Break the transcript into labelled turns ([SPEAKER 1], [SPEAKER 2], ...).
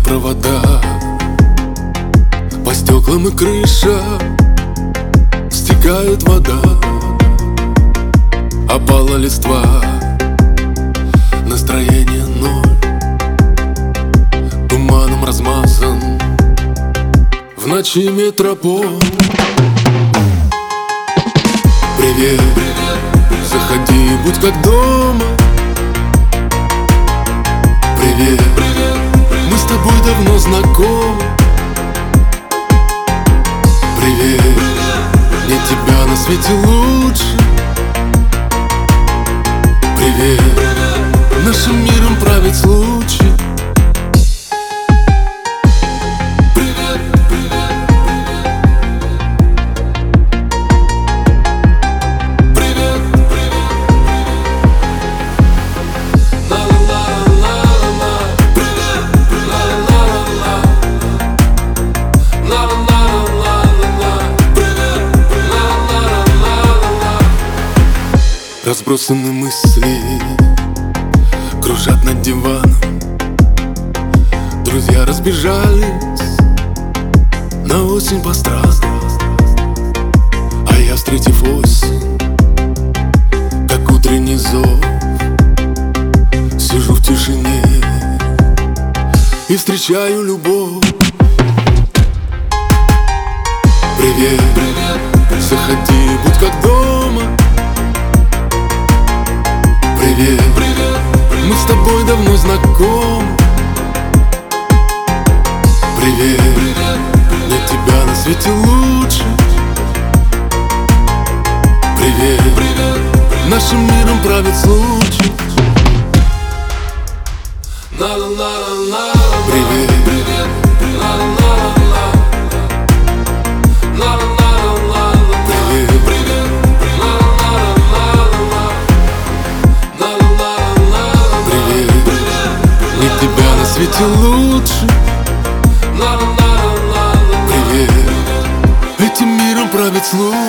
[SPEAKER 1] провода, по стеклам и крышам стекает вода. Опала листва, настроение ноль, туманом размазан в ночи метропол. Привет, заходи, будь как дома. Привет, мы с тобой давно знакомы. Привет, нет тебя на свете лучше. Привет, нашим миром правит случай. Привет, привет, привет. Привет, привет. Ла-ла-ла-ла-ла-ла. Привет, ла-ла-ла-ла-ла. Ла-ла-ла-ла-ла-ла. Привет, ла-ла-ла-ла-ла. Разбросаны мысли кружат над диваном. Друзья разбежались на осень по странам. А я, встретив осень, как утренний зов, сижу в тишине и встречаю любовь. Привет, заходи, будь как дома. Привет, мы с тобой давно знакомы. Привет, нет тебя на свете лучше. Привет, нашим миром правит случай. Привет, тебя на свете лучше. Привет, этим миром правит случай.